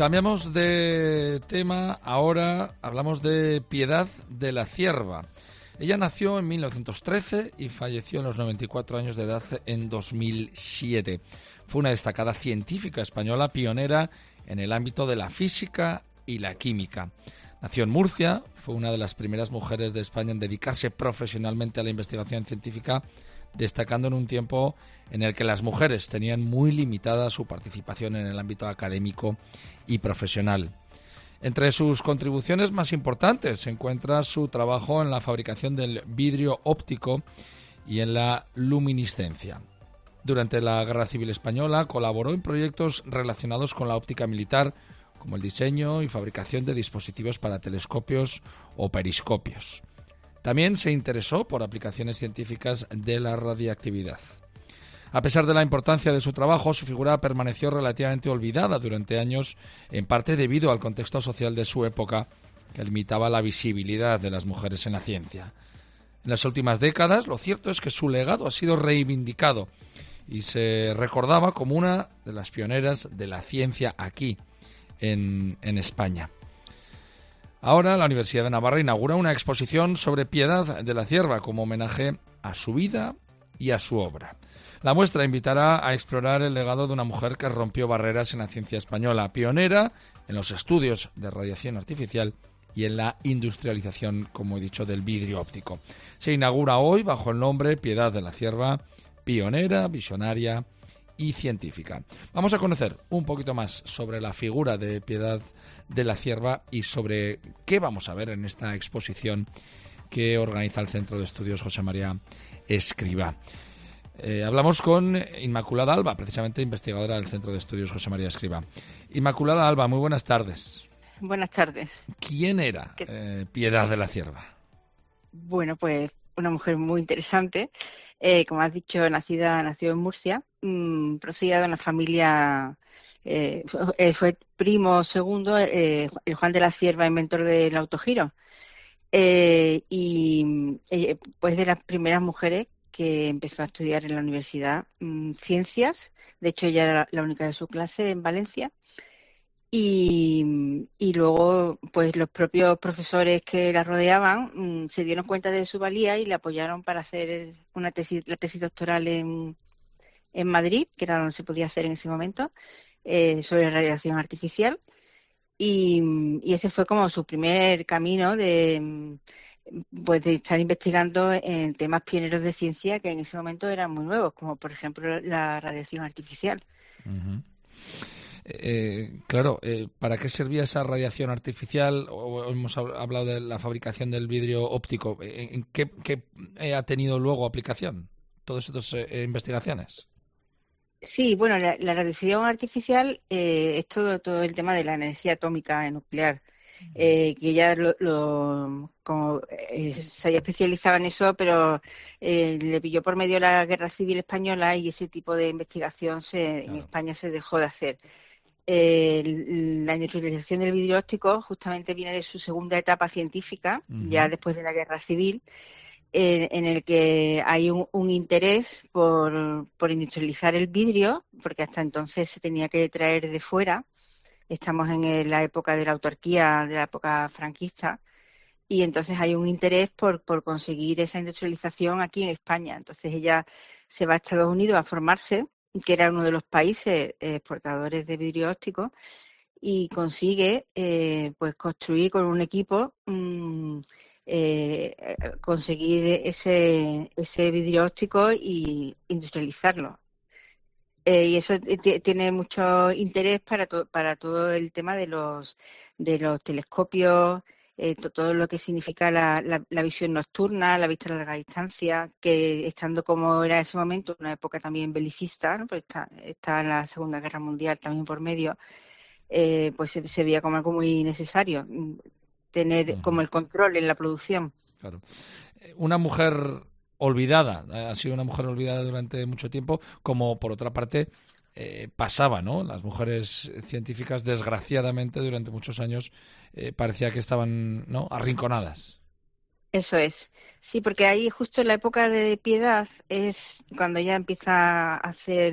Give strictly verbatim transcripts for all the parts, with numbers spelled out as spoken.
Cambiamos de tema, ahora hablamos de Piedad de la Cierva. Ella nació en mil novecientos trece y falleció a los noventa y cuatro años de edad en dos mil siete. Fue una destacada científica española pionera en el ámbito de la física y la química. Nació en Murcia, fue una de las primeras mujeres de España en dedicarse profesionalmente a la investigación científica, destacando en un tiempo en el que las mujeres tenían muy limitada su participación en el ámbito académico y profesional. Entre sus contribuciones más importantes se encuentra su trabajo en la fabricación del vidrio óptico y en la luminiscencia. Durante la Guerra Civil Española colaboró en proyectos relacionados con la óptica militar, como el diseño y fabricación de dispositivos para telescopios o periscopios. También se interesó por aplicaciones científicas de la radiactividad. A pesar de la importancia de su trabajo, su figura permaneció relativamente olvidada durante años, en parte debido al contexto social de su época, que limitaba la visibilidad de las mujeres en la ciencia. En las últimas décadas, lo cierto es que su legado ha sido reivindicado y se recordaba como una de las pioneras de la ciencia aquí, en, en España. Ahora la Universidad de Navarra inaugura una exposición sobre Piedad de la Cierva como homenaje a su vida y a su obra. La muestra invitará a explorar el legado de una mujer que rompió barreras en la ciencia española, pionera en los estudios de radiación artificial y en la industrialización, como he dicho, del vidrio óptico. Se inaugura hoy bajo el nombre Piedad de la Cierva, pionera, visionaria y científica. Vamos a conocer un poquito más sobre la figura de Piedad de la Cierva y sobre qué vamos a ver en esta exposición que organiza el Centro de Estudios José María Escrivá. Eh, hablamos con Inmaculada Alba, precisamente investigadora del Centro de Estudios José María Escrivá. Inmaculada Alba, muy buenas tardes. Buenas tardes. ¿Quién era eh, Piedad de la Cierva? Bueno, pues una mujer muy interesante. Eh, como has dicho, nacida, nació en Murcia, mmm, procedía de una familia, eh, fue, fue primo segundo, eh, el Juan de la Cierva, inventor del autogiro. Eh, y eh, pues de las primeras mujeres que empezó a estudiar en la universidad mmm, ciencias. De hecho, ella era la única de su clase en Valencia. Y, y luego, pues los propios profesores que la rodeaban mmm, se dieron cuenta de su valía y la apoyaron para hacer una tesis, la tesis doctoral en, en Madrid, que era donde se podía hacer en ese momento, eh, sobre radiación artificial. Y, y ese fue como su primer camino de, pues de estar investigando en temas pioneros de ciencia que en ese momento eran muy nuevos, como por ejemplo la radiación artificial. Uh-huh. Eh, claro, eh, ¿para qué servía esa radiación artificial? O hemos hablado de la fabricación del vidrio óptico. ¿En qué, qué ha tenido luego aplicación todas estas eh, investigaciones? Sí, bueno, la, la radiación artificial eh, es todo, todo el tema de la energía atómica nuclear, eh, que ya lo, lo como eh, se había especializado en eso, pero eh, le pilló por medio la Guerra Civil Española y ese tipo de investigación se, claro. en España se dejó de hacer. Eh, la industrialización del vidrio óptico justamente viene de su segunda etapa científica, uh-huh. ya después de la Guerra Civil, eh, en el que hay un, un interés por, por industrializar el vidrio, porque hasta entonces se tenía que traer de fuera. Estamos en la época de la autarquía, de la época franquista, y entonces hay un interés por, por conseguir esa industrialización aquí en España. Entonces ella se va a Estados Unidos a formarse, que era uno de los países exportadores de vidrio óptico, y consigue eh, pues construir con un equipo mmm, eh, conseguir ese ese vidrio óptico y industrializarlo. Eh, y eso t- tiene mucho interés para to- para todo el tema de los de los telescopios, eh, to- todo lo que significa la, la, la visión nocturna, la vista a larga distancia, que estando como era en ese momento, una época también belicista, ¿no? Porque está, está en la Segunda Guerra Mundial también por medio, eh, pues se, se veía como algo muy necesario, tener uh-huh. como el control en la producción. Claro. Una mujer olvidada, ha sido una mujer olvidada durante mucho tiempo, como por otra parte eh, pasaba, ¿no? Las mujeres científicas, desgraciadamente, durante muchos años eh, parecía que estaban, ¿no?, arrinconadas. Eso es. Sí, porque ahí justo en la época de Piedad es cuando ella empieza a hacer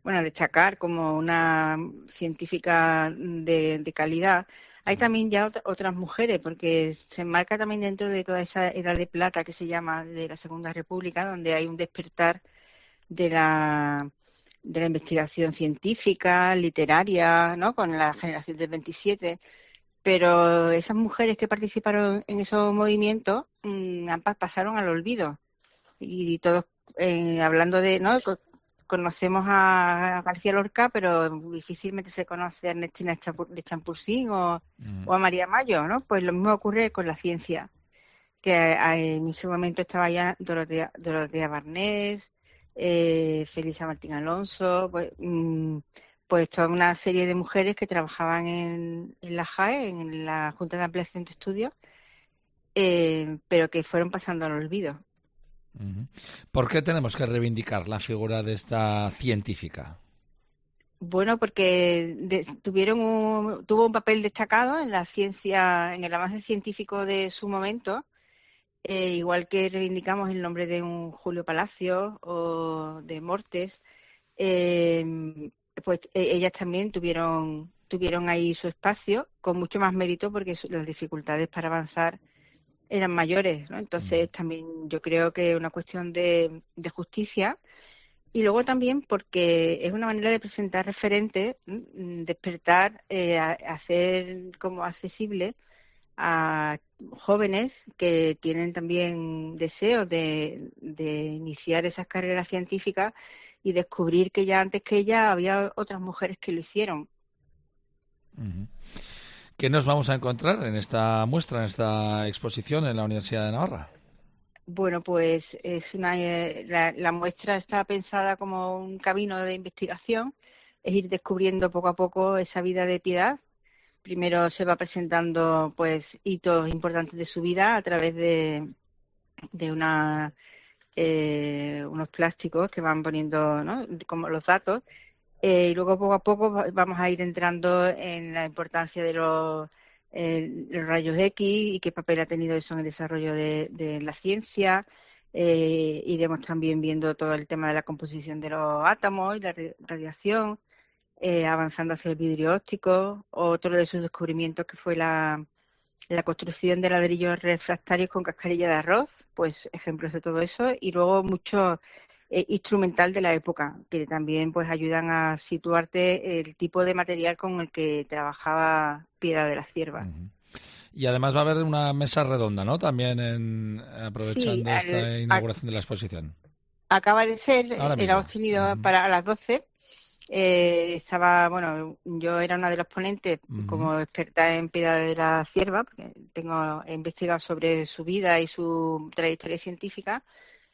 bueno, destacar como una científica de, de calidad. Hay también ya ot- otras mujeres, porque se enmarca también dentro de toda esa edad de plata que se llama de la Segunda República, donde hay un despertar de la, de la investigación científica, literaria, ¿no? Con la generación del veintisiete. Pero esas mujeres que participaron en esos movimientos mmm, pasaron al olvido. Y todos, eh, hablando de, ¿no? Co- Conocemos a García Lorca, pero difícilmente se conoce a Ernestina Champur- de Champurcín o, Mm. o a María Mayo, ¿no? Pues lo mismo ocurre con la ciencia, que a- en ese momento estaba ya Dorotea, Dorotea Barnés, eh, Felisa Martín Alonso, pues, mm, pues toda una serie de mujeres que trabajaban en, en la J A E, en la Junta de Ampliación de Estudios, eh, pero que fueron pasando al olvido. Ujú. ¿Por qué tenemos que reivindicar la figura de esta científica? Bueno, porque de- tuvieron un, tuvo un papel destacado en la ciencia, en el avance científico de su momento, eh, igual que reivindicamos el nombre de un Julio Palacios o de Mortes, eh, pues eh, ellas también tuvieron, tuvieron ahí su espacio con mucho más mérito porque su- las dificultades para avanzar eran mayores, ¿no? Ujú. Entonces también yo creo que es una cuestión de, de justicia y luego también porque es una manera de presentar referentes, mm, despertar, eh, a- hacer como accesible a jóvenes que tienen también deseos de, de iniciar esas carreras científicas y descubrir que ya antes que ella había otras mujeres que lo hicieron. Ujú. ¿Qué nos vamos a encontrar en esta muestra, en esta exposición en la Universidad de Navarra? Bueno, pues es una, eh, la, la muestra está pensada como un camino de investigación, es ir descubriendo poco a poco esa vida de Piedad. Primero se va presentando pues hitos importantes de su vida a través de, de una, eh, unos plásticos que van poniendo, ¿no? Como los datos. Eh, y luego poco a poco va- vamos a ir entrando en la importancia de los, eh, los rayos X y qué papel ha tenido eso en el desarrollo de, de la ciencia. Eh, iremos también viendo todo el tema de la composición de los átomos y la re- radiación, eh, avanzando hacia el vidrio óptico. Otro de sus descubrimientos que fue la, la construcción de ladrillos refractarios con cascarilla de arroz, pues ejemplos de todo eso. Y luego mucho eh, instrumental de la época, que también pues ayudan a situarte el tipo de material con el que trabajaba Piedad de la Cierva. Ujú. Y además va a haber una mesa redonda, ¿no? También en, Sí, aprovechando al- esta a- inauguración de la exposición. acaba de ser, Ahora eh, la hemos mismo. tenido Ujú. para a las doce. Eh, estaba, bueno, yo era una de los ponentes Ujú. como experta en Piedad de la Cierva, porque tengo, he investigado sobre su vida y su trayectoria científica.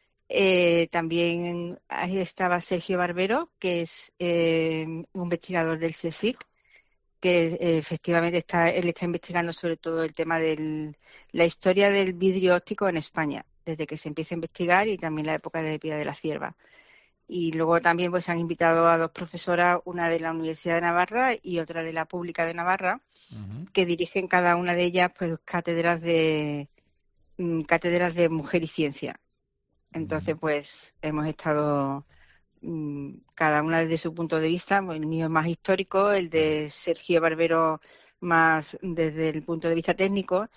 Eh, también ahí estaba Sergio Barbero, que es eh, un investigador del CSIC, que eh, efectivamente está, él está investigando sobre todo el tema de la historia del vidrio óptico en España, desde que se empieza a investigar y también la época de Piedad de la Cierva. Y luego también pues han invitado a dos profesoras, una de la Universidad de Navarra y otra de la Pública de Navarra, Ujú. que dirigen cada una de ellas pues cátedras de mm, cátedras de mujer y ciencia. Ujú. Entonces pues hemos estado mm, cada una desde su punto de vista, pues, el mío es más histórico, el de Sergio Barbero más desde el punto de vista técnico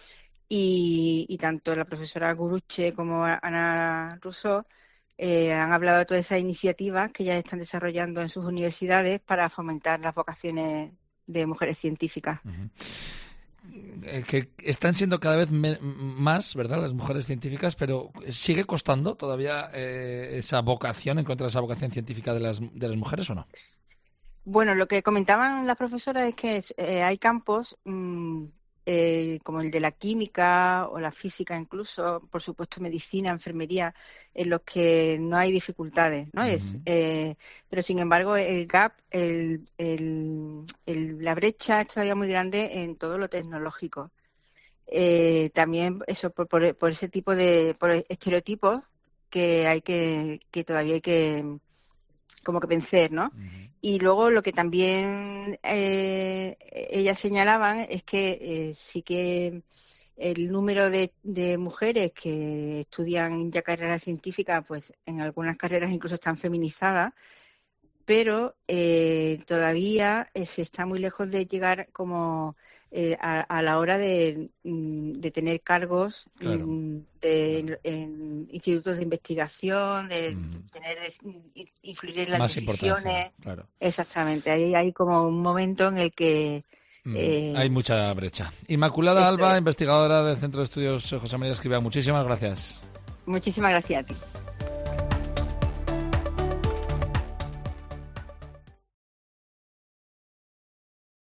y, y tanto la profesora Guruche como Ana Rousseau eh, han hablado de todas esas iniciativas que ya están desarrollando en sus universidades para fomentar las vocaciones de mujeres científicas. Ujú. Eh, que están siendo cada vez me- más, ¿verdad? Las mujeres científicas, pero ¿sigue costando todavía eh, esa vocación, encontrar esa vocación científica de las, de las mujeres o no? Bueno, lo que comentaban las profesoras es que eh, hay campos mm, eh, como el de la química o la física incluso, por supuesto medicina, enfermería, en los que no hay dificultades, ¿no? Es, Ujú. eh, pero sin embargo el gap, el, el- el- la brecha es todavía muy grande en todo lo tecnológico. Eh, también eso por, por, por ese tipo de por estereotipos que hay que que todavía hay que como que vencer, ¿no? Ujú. Y luego lo que también eh, ellas señalaban es que eh, sí que el número de, de mujeres que estudian ya carreras científicas, pues en algunas carreras incluso están feminizadas, pero eh, todavía eh, se está muy lejos de llegar como eh, a, a la hora de, de tener cargos claro, de, claro. en institutos de investigación, de Mm. tener influir en las Más decisiones. importancia, claro. Exactamente, ahí hay como un momento en el que Mm. eh, Hay mucha brecha. Inmaculada eso Alba, es. investigadora del Centro de Estudios José María Escrivá, muchísimas gracias. Muchísimas gracias a ti.